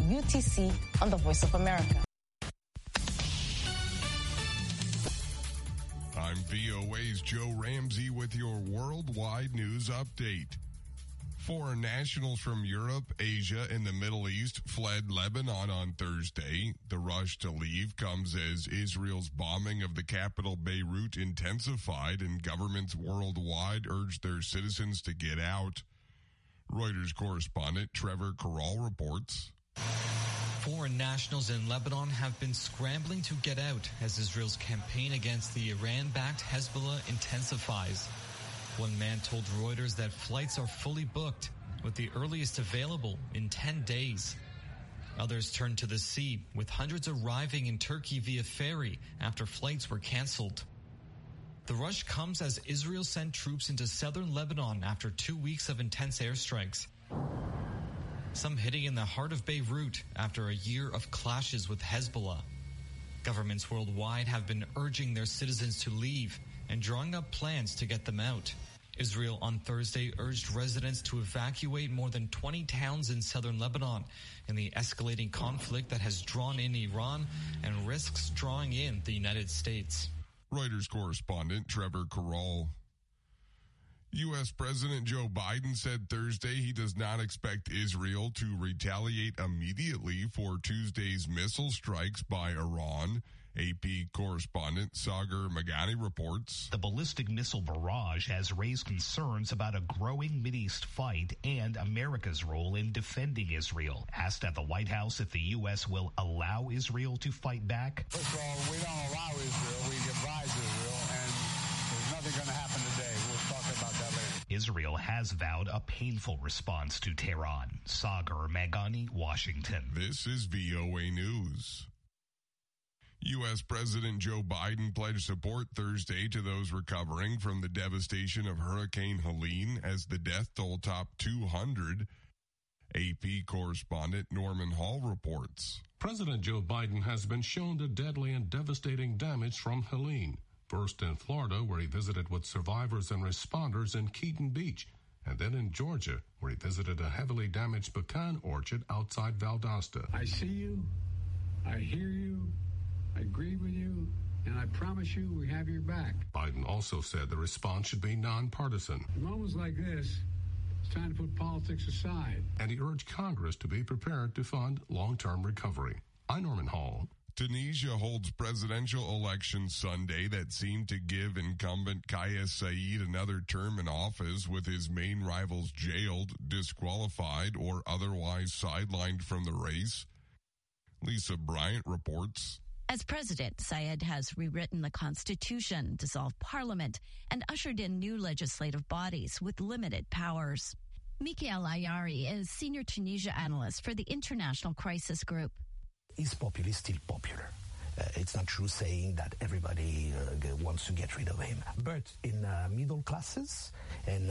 UTC on the Voice of America. I'm VOA's Joe Ramsey with your worldwide news update. Foreign nationals from Europe, Asia, and the Middle East fled Lebanon on Thursday. The rush to leave comes as Israel's bombing of the capital Beirut intensified and governments worldwide urged their citizens to get out. Reuters correspondent Trevor Carroll reports. Foreign nationals in Lebanon have been scrambling to get out as Israel's campaign against the Iran-backed Hezbollah intensifies. One man told Reuters that flights are fully booked, with the earliest available in 10 days. Others turned to the sea, with hundreds arriving in Turkey via ferry after flights were canceled. The rush comes as Israel sent troops into southern Lebanon after 2 weeks of intense airstrikes. Some hitting in the heart of Beirut after a year of clashes with Hezbollah. Governments worldwide have been urging their citizens to leave and drawing up plans to get them out. Israel on Thursday urged residents to evacuate more than 20 towns in southern Lebanon in the escalating conflict that has drawn in Iran and risks drawing in the United States. Reuters correspondent Trevor Carroll. U.S. President Joe Biden said Thursday he does not expect Israel to retaliate immediately for Tuesday's missile strikes by Iran. AP correspondent Sagar Meghani reports. The ballistic missile barrage has raised concerns about a growing Mideast fight and America's role in defending Israel. Asked at the White House if the U.S. will allow Israel to fight back. First of all, we don't allow Israel. We advise Israel, and there's nothing going to happen today. We'll talk about that later. Israel has vowed a painful response to Tehran. Sagar Meghani, Washington. This is VOA News. U.S. President Joe Biden pledged support Thursday to those recovering from the devastation of Hurricane Helene as the death toll topped 200. AP correspondent Norman Hall reports. President Joe Biden has been shown the deadly and devastating damage from Helene. First in Florida, where he visited with survivors and responders in Keaton Beach, and then in Georgia, where he visited a heavily damaged pecan orchard outside Valdosta. I see you, I hear you, I agree with you, and I promise you we have your back. Biden also said the response should be nonpartisan. In moments like this, it's time to put politics aside. And he urged Congress to be prepared to fund long-term recovery. I'm Norman Hall. Tunisia holds presidential elections Sunday that seem to give incumbent Kais Saied another term in office, with his main rivals jailed, disqualified, or otherwise sidelined from the race. Lisa Bryant reports. As president, Saied has rewritten the Constitution, dissolved parliament, and ushered in new legislative bodies with limited powers. Mikael Ayari is senior Tunisia analyst for the International Crisis Group. Is popular still popular? It's not true saying that everybody wants to get rid of him. But in middle classes and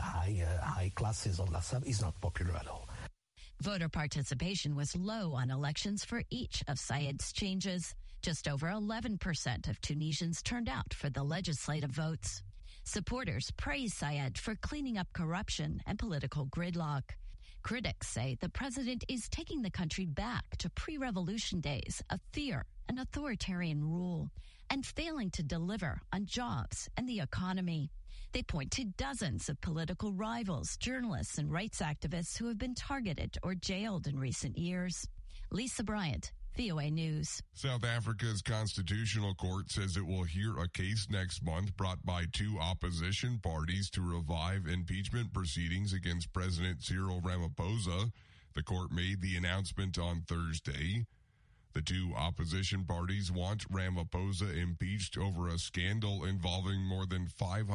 high classes of La Salle, he's not popular at all. Voter participation was low on elections for each of Saied's changes. Just over 11% of Tunisians turned out for the legislative votes. Supporters praise Saied for cleaning up corruption and political gridlock. Critics say the president is taking the country back to pre-revolution days of fear and authoritarian rule and failing to deliver on jobs and the economy. They point to dozens of political rivals, journalists, and rights activists who have been targeted or jailed in recent years. Lisa Bryant, VOA News. South Africa's Constitutional Court says it will hear a case next month brought by two opposition parties to revive impeachment proceedings against President Cyril Ramaphosa. The court made the announcement on Thursday. The two opposition parties want Ramaphosa impeached over a scandal involving more than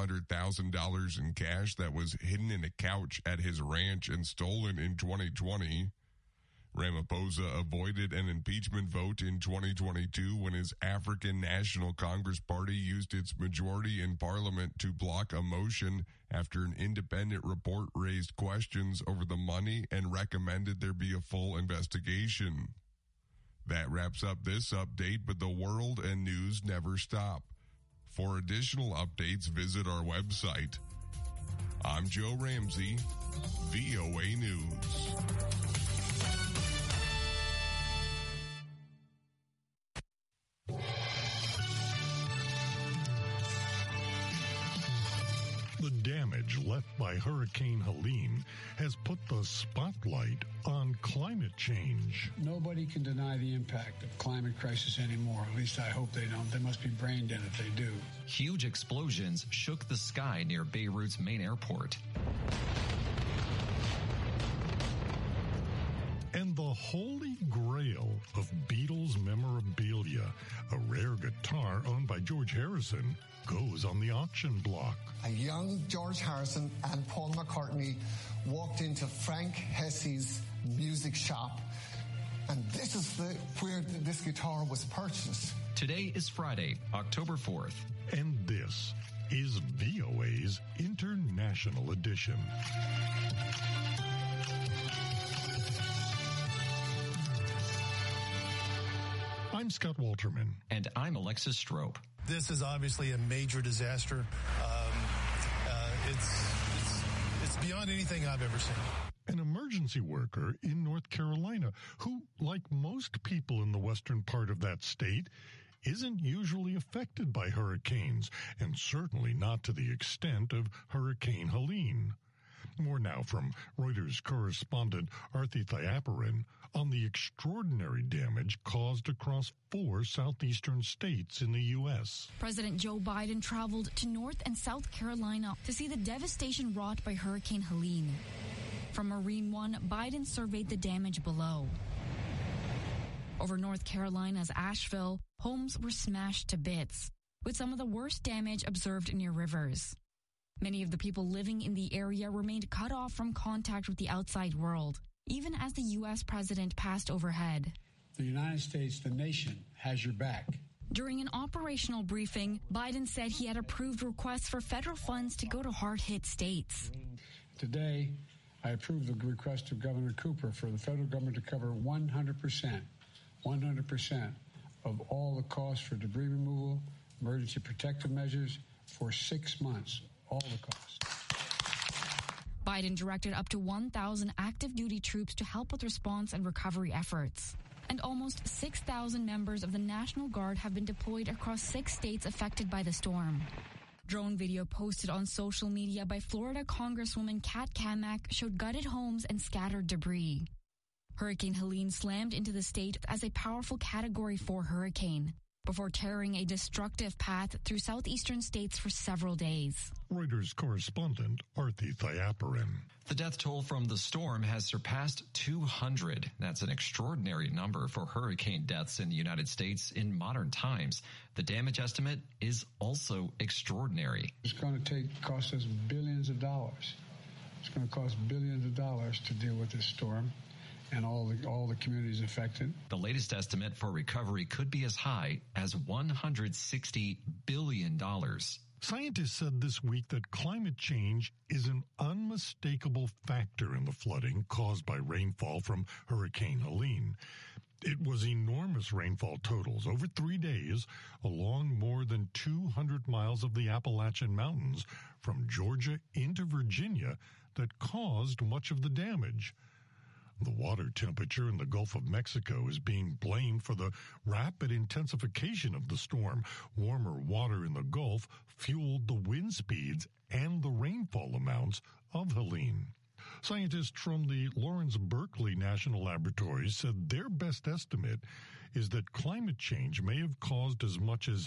$500,000 in cash that was hidden in a couch at his ranch and stolen in 2020. Ramaphosa avoided an impeachment vote in 2022 when his African National Congress Party used its majority in parliament to block a motion after an independent report raised questions over the money and recommended there be a full investigation. That wraps up this update, but the world and news never stop. For additional updates, visit our website. I'm Joe Ramsey, VOA News. The damage left by Hurricane Helene has put the spotlight on climate change. Nobody can deny the impact of climate crisis anymore. At least I hope they don't. They must be brain dead if they do. Huge explosions shook the sky near Beirut's main airport. And the holy grail of Beatles memorabilia, a rare guitar owned by George Harrison, goes on the auction block. A young George Harrison and Paul McCartney walked into Frank Hesse's music shop, and this is where this guitar was purchased. Today is Friday, October 4th. And this is VOA's International Edition. I'm Scott Walterman. And I'm Alexis Strope. This is obviously a major disaster. It's beyond anything I've ever seen. An emergency worker in North Carolina who, like most people in the western part of that state, isn't usually affected by hurricanes, and certainly not to the extent of Hurricane Helene. More now from Reuters correspondent Arthi Thayaparan on the extraordinary damage caused across 4 southeastern states in the U.S. President Joe Biden traveled to North and South Carolina to see the devastation wrought by Hurricane Helene. From Marine One, Biden surveyed the damage below. Over North Carolina's Asheville, homes were smashed to bits, with some of the worst damage observed near rivers. Many of the people living in the area remained cut off from contact with the outside world, even as the U.S. president passed overhead. The United States, the nation, has your back. During an operational briefing, Biden said he had approved requests for federal funds to go to hard-hit states. Today, I approved the request of Governor Cooper for the federal government to cover 100% of all the costs for debris removal, emergency protective measures for 6 months. All the costs. Biden directed up to 1,000 active duty troops to help with response and recovery efforts. And almost 6,000 members of the National Guard have been deployed across 6 states affected by the storm. Drone video posted on social media by Florida Congresswoman Kat Cammack showed gutted homes and scattered debris. Hurricane Helene slammed into the state as a powerful Category 4 hurricane before tearing a destructive path through southeastern states for several days. Reuters correspondent Arthi Thayaparan. The death toll from the storm has surpassed 200. That's an extraordinary number for hurricane deaths in the United States in modern times. The damage estimate is also extraordinary. It's going to cost us billions of dollars. It's going to cost billions of dollars to deal with this storm and all the communities affected. The latest estimate for recovery could be as high as $160 billion. Scientists said this week that climate change is an unmistakable factor in the flooding caused by rainfall from Hurricane Helene. It was enormous rainfall totals over 3 days along more than 200 miles of the Appalachian Mountains from Georgia into Virginia that caused much of the damage. The water temperature in the Gulf of Mexico is being blamed for the rapid intensification of the storm. Warmer water in the Gulf fueled the wind speeds and the rainfall amounts of Helene. Scientists from the Lawrence Berkeley National Laboratories said their best estimate is that climate change may have caused as much as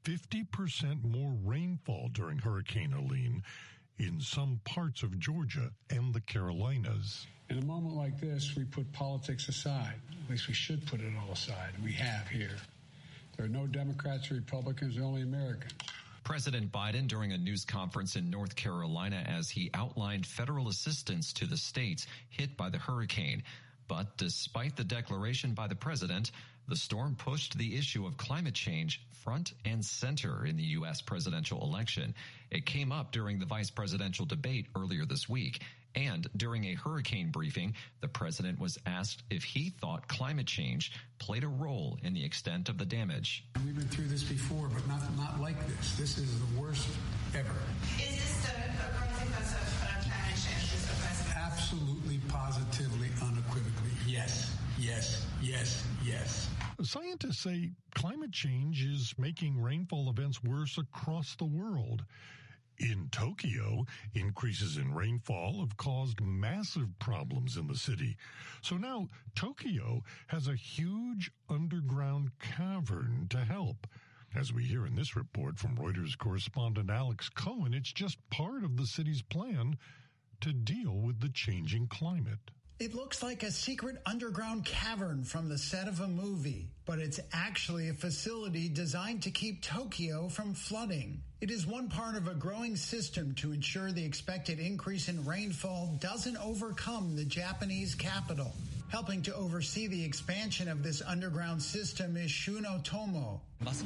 50% more rainfall during Hurricane Helene in some parts of Georgia and the Carolinas. In a moment like this, we put politics aside. At least we should put it all aside. We have here. There are no Democrats or Republicans, only Americans. President Biden during a news conference in North Carolina as he outlined federal assistance to the states hit by the hurricane. But despite the declaration by the president, the storm pushed the issue of climate change front and center in the U.S. presidential election. It came up during the vice presidential debate earlier this week. And during a hurricane briefing, the president was asked if he thought climate change played a role in the extent of the damage. We've been through this before, but not like this. This is the worst ever. Is this a consequence of climate change, Mr. President? Absolutely, positively, unequivocally, yes, yes, yes, yes. Scientists say climate change is making rainfall events worse across the world. In Tokyo, increases in rainfall have caused massive problems in the city. So now Tokyo has a huge underground cavern to help. As we hear in this report from Reuters correspondent Alex Cohen, it's just part of the city's plan to deal with the changing climate. It looks like a secret underground cavern from the set of a movie, but it's actually a facility designed to keep Tokyo from flooding. It is one part of a growing system to ensure the expected increase in rainfall doesn't overcome the Japanese capital. Helping to oversee the expansion of this underground system is Shuno Tomo.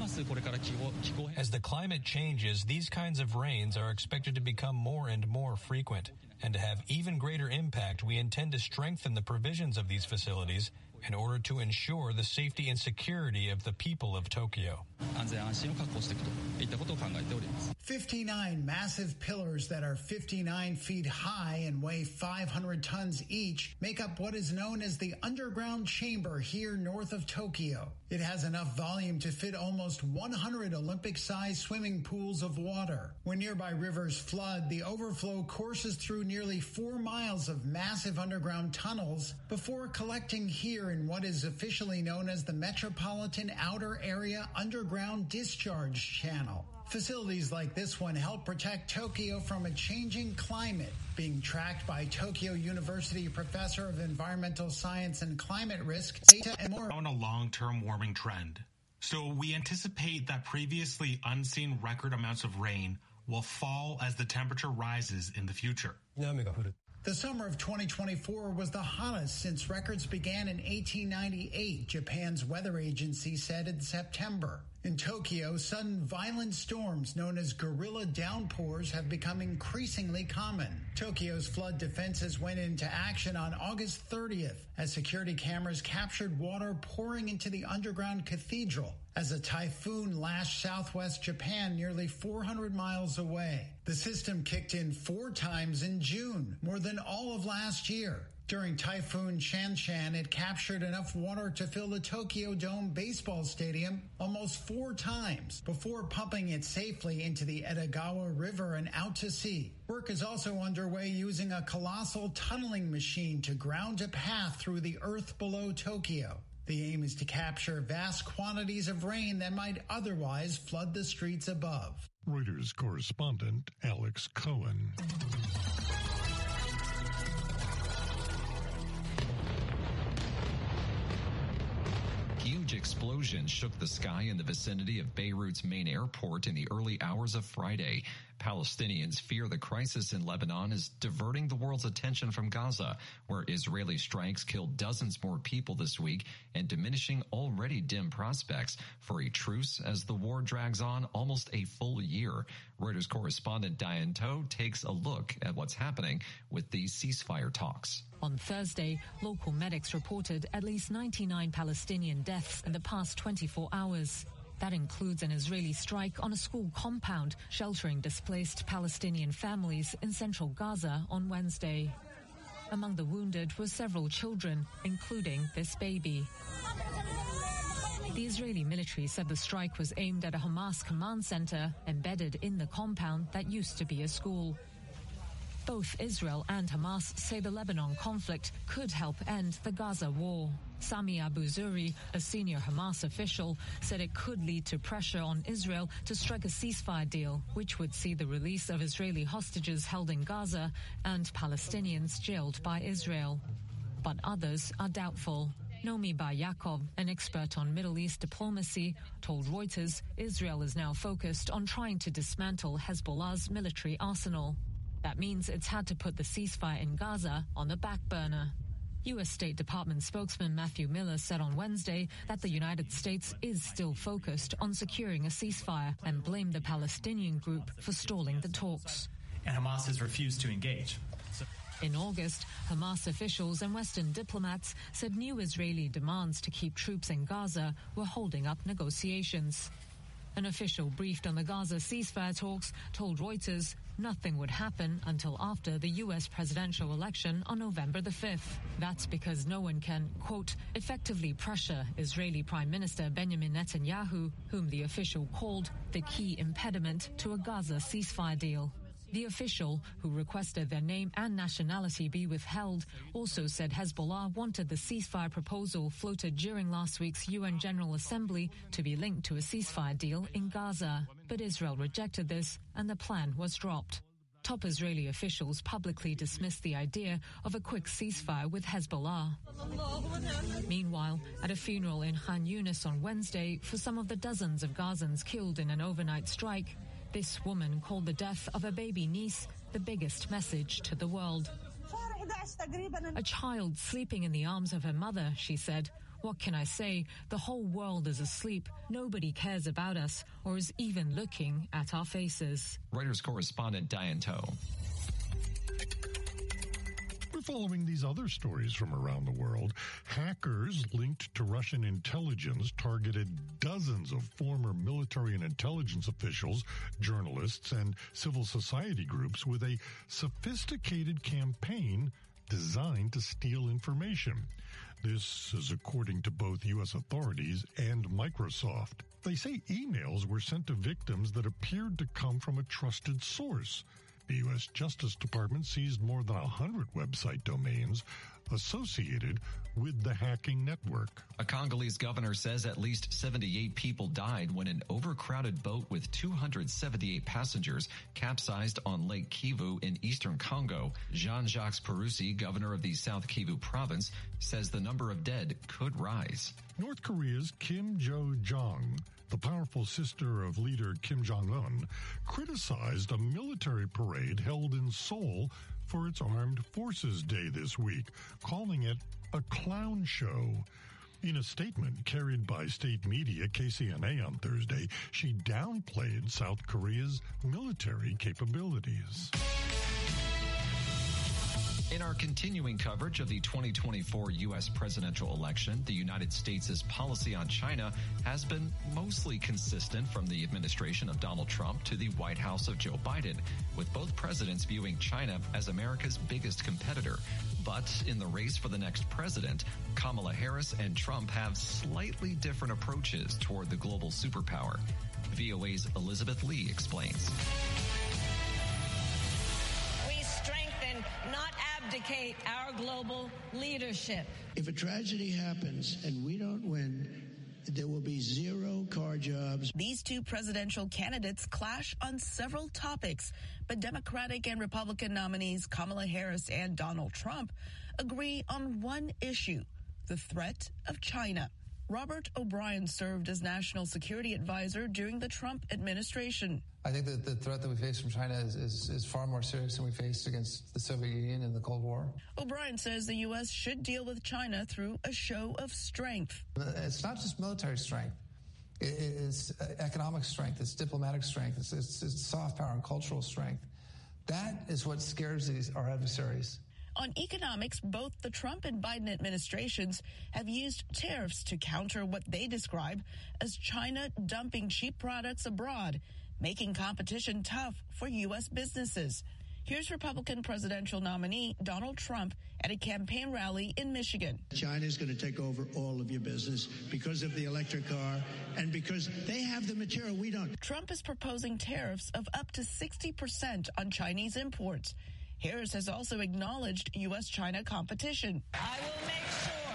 As the climate changes, these kinds of rains are expected to become more and more frequent. And to have even greater impact, we intend to strengthen the provisions of these facilities in order to ensure the safety and security of the people of Tokyo. 59 massive pillars that are 59 feet high and weigh 500 tons each make up what is known as the underground chamber here north of Tokyo. It has enough volume to fit almost 100 Olympic-sized swimming pools of water. When nearby rivers flood, the overflow courses through nearly 4 miles of massive underground tunnels before collecting here in what is officially known as the Metropolitan Outer Area Underground Discharge Channel. Facilities like this one help protect Tokyo from a changing climate, being tracked by Tokyo University Professor of Environmental Science and Climate Risk, data and more. On a long-term warming trend. So we anticipate that previously unseen record amounts of rain will fall as the temperature rises in the future. The summer of 2024 was the hottest since records began in 1898, Japan's weather agency said in September. In Tokyo, sudden violent storms known as gorilla downpours have become increasingly common. Tokyo's flood defenses went into action on August 30th as security cameras captured water pouring into the underground cathedral as a typhoon lashed southwest Japan nearly 400 miles away. The system kicked in 4 times in June, more than all of last year. During Typhoon Shanshan, it captured enough water to fill the Tokyo Dome baseball stadium almost 4 times before pumping it safely into the Edogawa River and out to sea. Work is also underway using a colossal tunneling machine to ground a path through the earth below Tokyo. The aim is to capture vast quantities of rain that might otherwise flood the streets above. Reuters correspondent Alex Cohen. Huge explosions shook the sky in the vicinity of Beirut's main airport in the early hours of Friday. Palestinians fear the crisis in Lebanon is diverting the world's attention from Gaza, where Israeli strikes killed dozens more people this week and diminishing already dim prospects for a truce as the war drags on almost a full year. Reuters correspondent Diane Toe takes a look at what's happening with these ceasefire talks. On Thursday, local medics reported at least 99 Palestinian deaths in the past 24 hours. That includes an Israeli strike on a school compound sheltering displaced Palestinian families in central Gaza on Wednesday. Among the wounded were several children, including this baby. The Israeli military said the strike was aimed at a Hamas command center embedded in the compound that used to be a school. Both Israel and Hamas say the Lebanon conflict could help end the Gaza war. Sami Abu Zuri, a senior Hamas official, said it could lead to pressure on Israel to strike a ceasefire deal, which would see the release of Israeli hostages held in Gaza and Palestinians jailed by Israel. But others are doubtful. Nomi Bar Yaakov, an expert on Middle East diplomacy, told Reuters Israel is now focused on trying to dismantle Hezbollah's military arsenal. That means it's had to put the ceasefire in Gaza on the back burner. U.S. State Department spokesman Matthew Miller said on Wednesday that the United States is still focused on securing a ceasefire and blamed the Palestinian group for stalling the talks. And Hamas has refused to engage. In August, Hamas officials and Western diplomats said new Israeli demands to keep troops in Gaza were holding up negotiations. An official briefed on the Gaza ceasefire talks told Reuters nothing would happen until after the U.S. presidential election on November the 5th. That's because no one can, quote, effectively pressure Israeli Prime Minister Benjamin Netanyahu, whom the official called the key impediment to a Gaza ceasefire deal. The official, who requested their name and nationality be withheld, also said Hezbollah wanted the ceasefire proposal floated during last week's UN General Assembly to be linked to a ceasefire deal in Gaza. But Israel rejected this, and the plan was dropped. Top Israeli officials publicly dismissed the idea of a quick ceasefire with Hezbollah. Meanwhile, at a funeral in Khan Yunis on Wednesday for some of the dozens of Gazans killed in an overnight strike, this woman called the death of a baby niece the biggest message to the world. A child sleeping in the arms of her mother, she said. What can I say? The whole world is asleep. Nobody cares about us or is even looking at our faces. Reuters correspondent Diane Toe. We're following these other stories from around the world. Hackers linked to Russian intelligence targeted dozens of former military and intelligence officials, journalists, and civil society groups with a sophisticated campaign designed to steal information. This is according to both U.S. authorities and Microsoft. They say emails were sent to victims that appeared to come from a trusted source. The U.S. Justice Department seized more than 100 website domains associated with the hacking network. A Congolese governor says at least 78 people died when an overcrowded boat with 278 passengers capsized on Lake Kivu in eastern Congo. Jean-Jacques Peroussi, governor of the South Kivu province, says the number of dead could rise. North Korea's Kim Jo-jong, the powerful sister of leader Kim Jong-un, criticized a military parade held in Seoul for its Armed Forces Day this week, calling it a clown show. In a statement carried by state media KCNA on Thursday, she downplayed South Korea's military capabilities. In our continuing coverage of the 2024 U.S. presidential election, the United States' policy on China has been mostly consistent from the administration of Donald Trump to the White House of Joe Biden, with both presidents viewing China as America's biggest competitor. But in the race for the next president, Kamala Harris and Trump have slightly different approaches toward the global superpower. VOA's Elizabeth Lee explains. We strengthen, not abdicate, our global leadership. If a tragedy happens and we don't win, there will be zero car jobs. These two presidential candidates clash on several topics, but Democratic and Republican nominees Kamala Harris and Donald Trump agree on one issue, the threat of China. Robert O'Brien served as national security advisor during the Trump administration. I think that the threat that we face from China is far more serious than we faced against the Soviet Union in the Cold War. O'Brien says the U.S. should deal with China through a show of strength. It's not just military strength. It's economic strength. It's diplomatic strength. It's soft power and cultural strength. That is what scares our adversaries. On economics, both the Trump and Biden administrations have used tariffs to counter what they describe as China dumping cheap products abroad, making competition tough for U.S. businesses. Here's Republican presidential nominee Donald Trump at a campaign rally in Michigan. China is going to take over all of your business because of the electric car and because they have the material we don't. Trump is proposing tariffs of up to 60% on Chinese imports. Harris has also acknowledged U.S.-China competition. I will make sure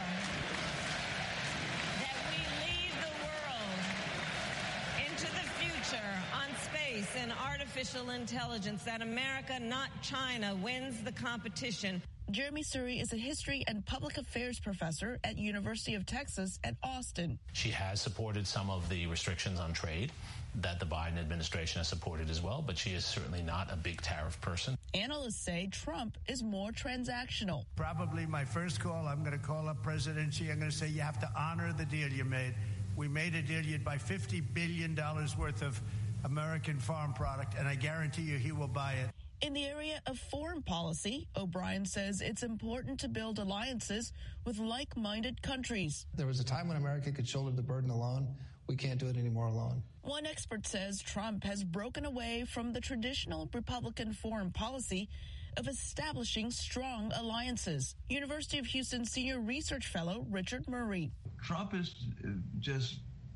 that we lead the world into the future on space and artificial intelligence, that America, not China, wins the competition. Jeremy Suri is a history and public affairs professor at University of Texas at Austin. She has supported some of the restrictions on trade that the Biden administration has supported as well, but she is certainly not a big tariff person. Analysts say Trump is more transactional. Probably my first call, I'm going to call up President Xi. I'm going to say you have to honor the deal you made. We made a deal. You'd buy $50 billion worth of American farm product, and I guarantee you he will buy it. In the area of foreign policy, O'Brien says it's important to build alliances with like-minded countries. There was a time when America could shoulder the burden alone. We can't do it anymore alone. One expert says Trump has broken away from the traditional Republican foreign policy of establishing strong alliances. University of Houston senior research fellow Richard Murray. Trump is just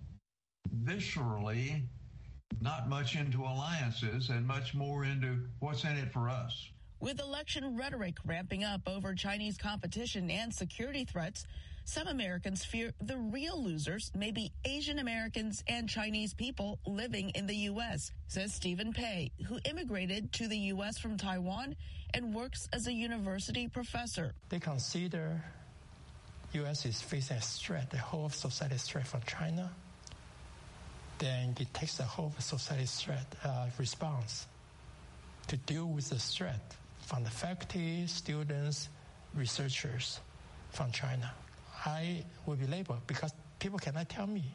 viscerally not much into alliances and much more into what's in it for us. With election rhetoric ramping up over Chinese competition and security threats, some Americans fear the real losers may be Asian Americans and Chinese people living in the U.S., says Stephen Pei, who immigrated to the U.S. from Taiwan and works as a university professor. They consider U.S. is facing a threat, the whole society threat from China. Then it takes the whole society threat response to deal with the threat from the faculty, students, researchers from China. I will be labeled because people cannot tell me,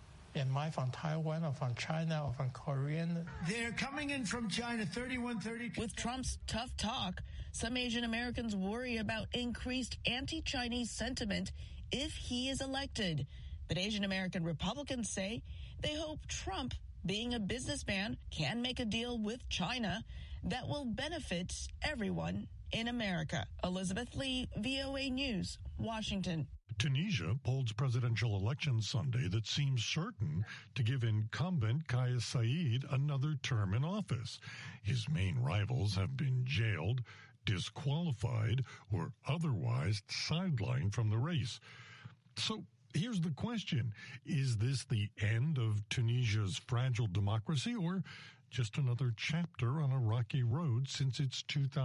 am I from Taiwan or from China or from Korean? They're coming in from China, 3132. With Trump's tough talk, some Asian Americans worry about increased anti-Chinese sentiment if he is elected. But Asian American Republicans say they hope Trump, being a businessman, can make a deal with China that will benefit everyone in America. Elizabeth Lee, VOA News, Washington. Tunisia holds presidential elections Sunday that seems certain to give incumbent Kais Saied another term in office. His main rivals have been jailed, disqualified, or otherwise sidelined from the race. So here's the question. Is this the end of Tunisia's fragile democracy or just another chapter on a rocky road since its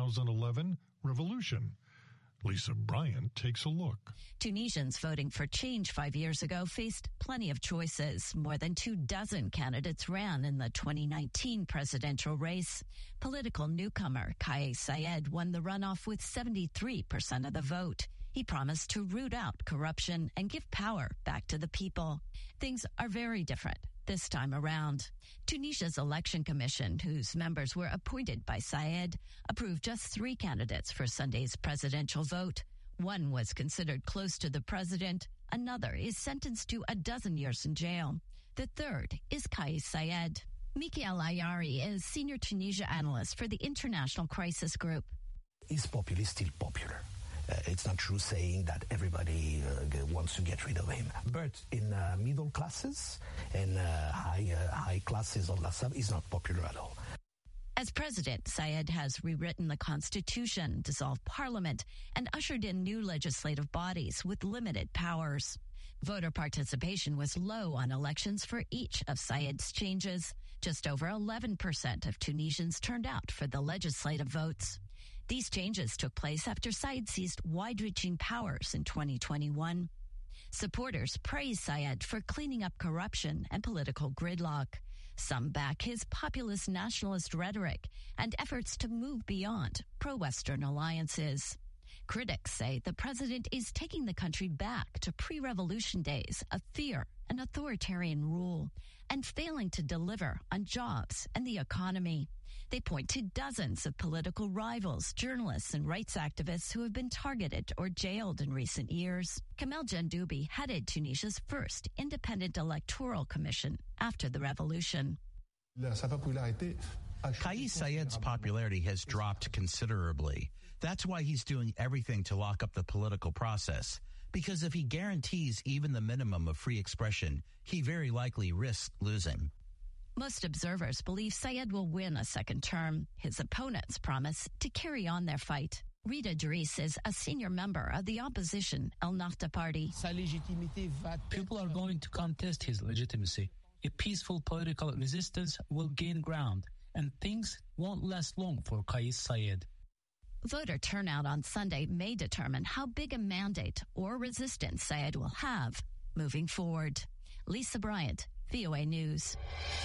2011 revolution? Lisa Bryant takes a look. Tunisians voting for change 5 years ago faced plenty of choices. More than 24 candidates ran in the 2019 presidential race. Political newcomer Kais Saied won the runoff with 73% of the vote. He promised to root out corruption and give power back to the people. Things are very different this time around. Tunisia's election commission, whose members were appointed by Saied, approved just 3 candidates for Sunday's presidential vote. One was considered close to the president. Another is sentenced to 12 years in jail. The third is Kais Saied. Miki Al-Ayari is senior Tunisia analyst for the International Crisis Group. Is popular still popular? It's not true saying that everybody wants to get rid of him. But in middle classes and high classes of La Salle, he's not popular at all. As president, Saied has rewritten the constitution, dissolved parliament, and ushered in new legislative bodies with limited powers. Voter participation was low on elections for each of Saied's changes. Just over 11% of Tunisians turned out for the legislative votes. These changes took place after Saied seized wide-reaching powers in 2021. Supporters praise Saied for cleaning up corruption and political gridlock. Some back his populist nationalist rhetoric and efforts to move beyond pro-Western alliances. Critics say the president is taking the country back to pre-revolution days of fear and authoritarian rule and failing to deliver on jobs and the economy. They point to dozens of political rivals, journalists, and rights activists who have been targeted or jailed in recent years. Kamel Jandoubi headed Tunisia's first independent electoral commission after the revolution. Kais Saied's popularity has dropped considerably. That's why he's doing everything to lock up the political process. Because if he guarantees even the minimum of free expression, he very likely risks losing. Most observers believe Saied will win a second term. His opponents promise to carry on their fight. Rita Dries is a senior member of the opposition El Nahda party. People are going to contest his legitimacy. A peaceful political resistance will gain ground, and things won't last long for Kais Saied. Voter turnout on Sunday may determine how big a mandate or resistance Saied will have moving forward. Lisa Bryant, VOA News.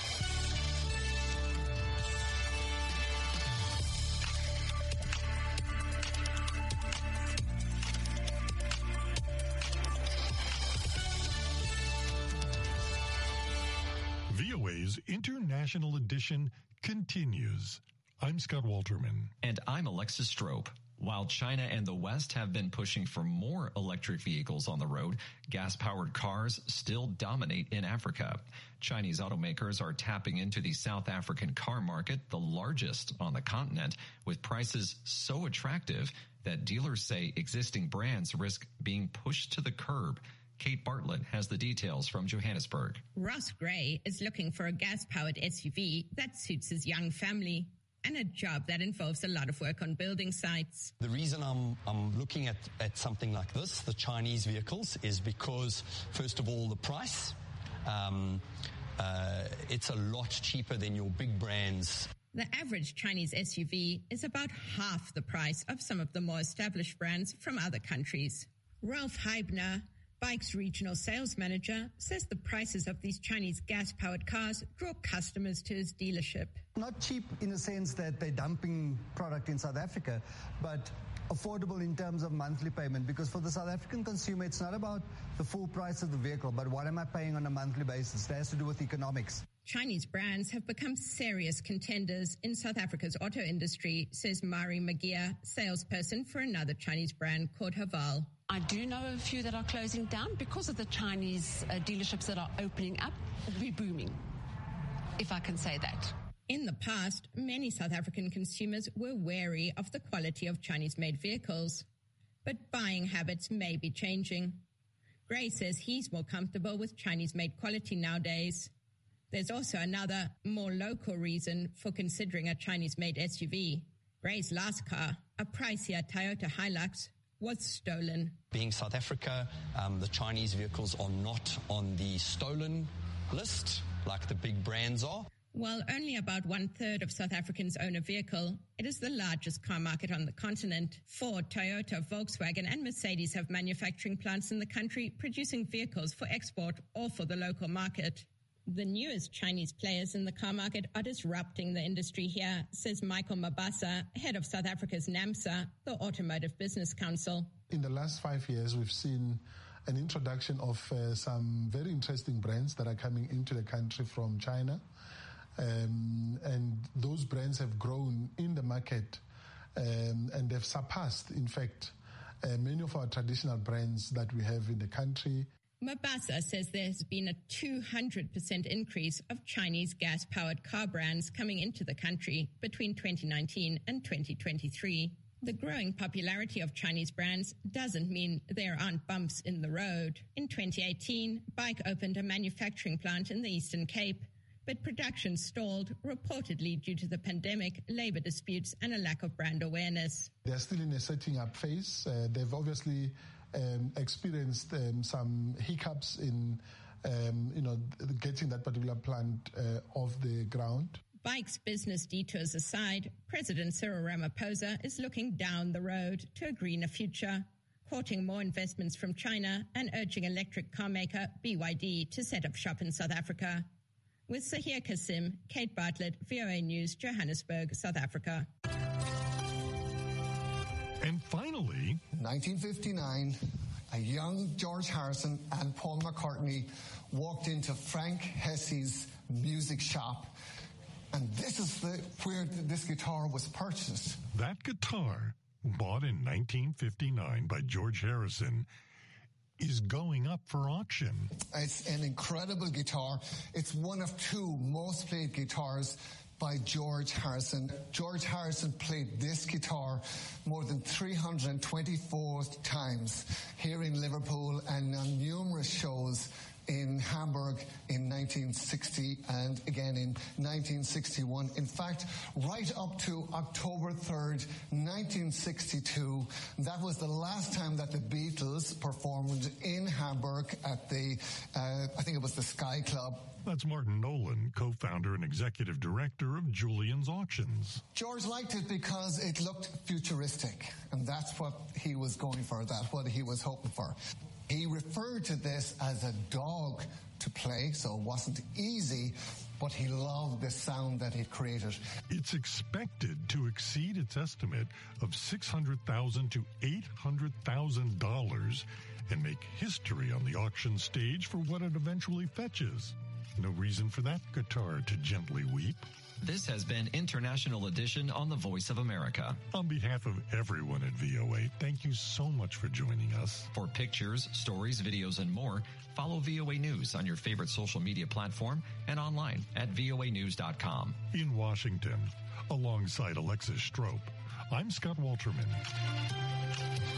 VOA's International Edition continues. I'm Scott Walterman. And I'm Alexis Strope. While China and the West have been pushing for more electric vehicles on the road, gas-powered cars still dominate in Africa. Chinese automakers are tapping into the South African car market, the largest on the continent, with prices so attractive that dealers say existing brands risk being pushed to the curb. Kate Bartlett has the details from Johannesburg. Ross Gray is looking for a gas-powered SUV that suits his young family and a job that involves a lot of work on building sites. The reason I'm looking at something like this, the Chinese vehicles, is because, first of all, the price. It's a lot cheaper than your big brands. The average Chinese SUV is about half the price of some of the more established brands from other countries. Ralph Heibner, Bike's regional sales manager, says the prices of these Chinese gas-powered cars draw customers to his dealership. Not cheap in the sense that they're dumping product in South Africa, but affordable in terms of monthly payment, because for the South African consumer, it's not about the full price of the vehicle, but what am I paying on a monthly basis? That has to do with economics. Chinese brands have become serious contenders in South Africa's auto industry, says Mari Magia, salesperson for another Chinese brand called Haval. I do know a few that are closing down because of the Chinese dealerships that are opening up. We're booming, if I can say that. In the past, many South African consumers were wary of the quality of Chinese-made vehicles, but buying habits may be changing. Gray says he's more comfortable with Chinese-made quality nowadays. There's also another, more local reason for considering a Chinese-made SUV. Gray's last car, a pricier Toyota Hilux, was stolen. Being South Africa, the Chinese vehicles are not on the stolen list like the big brands are. While only about 1/3 of South Africans own a vehicle, it is the largest car market on the continent. Ford, Toyota, Volkswagen and Mercedes have manufacturing plants in the country producing vehicles for export or for the local market. The newest Chinese players in the car market are disrupting the industry here, says Michael Mabasa, head of South Africa's NAMSA, the Automotive Business Council. In the last 5 years, we've seen an introduction of some very interesting brands that are coming into the country from China. And those brands have grown in the market and they've surpassed, in fact, many of our traditional brands that we have in the country. Mabasa says there has been a 200% increase of Chinese gas-powered car brands coming into the country between 2019 and 2023. The growing popularity of Chinese brands doesn't mean there aren't bumps in the road. In 2018, Bike opened a manufacturing plant in the Eastern Cape, but production stalled, reportedly due to the pandemic, labor disputes, and a lack of brand awareness. They're still in a setting up phase. They've obviously experienced some hiccups in, getting that particular plant off the ground. Bike's business detours aside, President Cyril Ramaphosa is looking down the road to a greener future, courting more investments from China and urging electric car maker BYD to set up shop in South Africa. With Sahir Kasim, Kate Bartlett, VOA News, Johannesburg, South Africa. And finally, 1959, a young George Harrison and Paul McCartney walked into Frank Hesse's music shop, and this is where this guitar was purchased. That guitar, bought in 1959 by George Harrison, is going up for auction. It's an incredible guitar. It's one of two most played guitars by George Harrison. George Harrison played this guitar more than 324 times here in Liverpool and on numerous shows in Hamburg in 1960 and again in 1961. In fact, right up to October 3rd, 1962, that was the last time that the Beatles performed in Hamburg at the, I think it was the Sky Club. That's Martin Nolan, co-founder and executive director of Julian's Auctions. George liked it because it looked futuristic, and that's what he was going for, that's what he was hoping for. He referred to this as a dog to play, so it wasn't easy, but he loved the sound that it created. It's expected to exceed its estimate of $600,000 to $800,000 and make history on the auction stage for what it eventually fetches. No reason for that guitar to gently weep. This has been International Edition on the Voice of America. On behalf of everyone at VOA, thank you so much for joining us. For pictures, stories, videos, and more, follow VOA News on your favorite social media platform and online at voanews.com. In Washington, alongside Alexis Strope, I'm Scott Walterman.